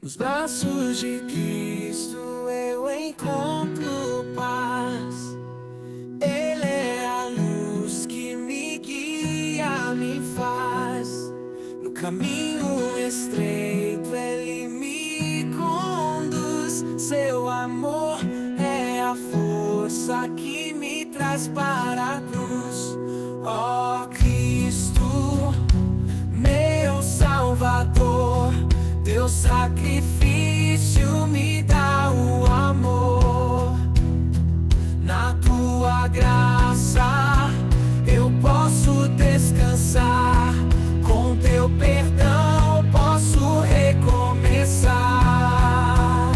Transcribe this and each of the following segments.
Nos braços de Cristo eu encontro paz. Ele é a luz que me guia, me faz. No caminho estreito Ele me conduz. Seu amor é a força que me traz para a cruz. Ó Cristo, meu Salvador, teu sacrifício me dá o amor. Na tua graça eu posso descansar. Com teu perdão posso recomeçar.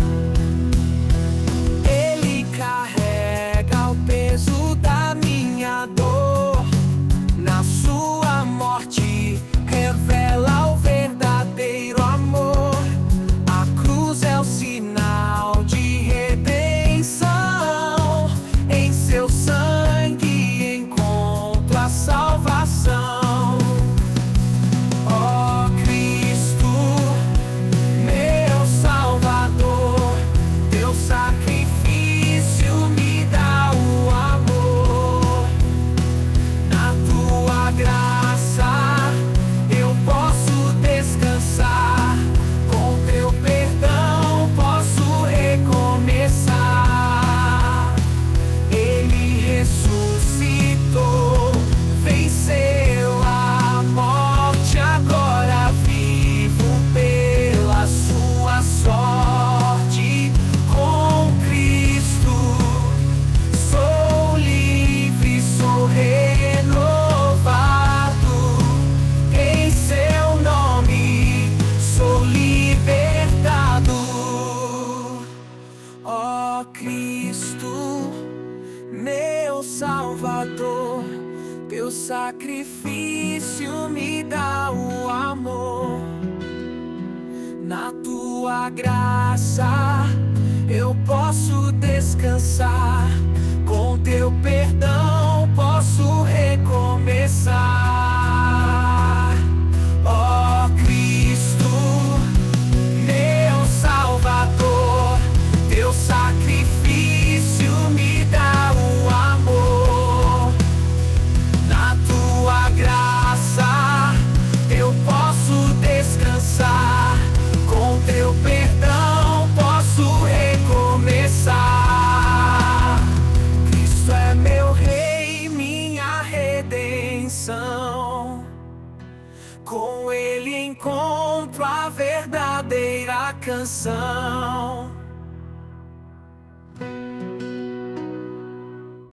Ele carrega o peso da minha dor. Na sua morte revela o verdadeiro amor. A cruz é o sinal de redenção. Em seu sangue encontro a salvação. Ó Cristo, meu Salvador, teu sacrifício me dá o amor. Na tua graça eu posso descansar. Com teu perdão posso recomeçar. Ele ressuscitou, venceu a morte. Agora vivo pela sua sorte. Com Cristo sou livre, sou renovado. Em seu nome sou libertado. Ó Cristo, meu Salvador, teu sacrifício me dá o amor. Na tua graça eu posso descansar. Com teu perdão posso recomeçar. Ó Cristo, meu Salvador, teu sacrifício me dá o amor. Na tua graça eu posso descansar. Com teu perdão posso recomeçar. Cristo é meu Rei, minha redenção. Com Ele encontro a verdadeira canção.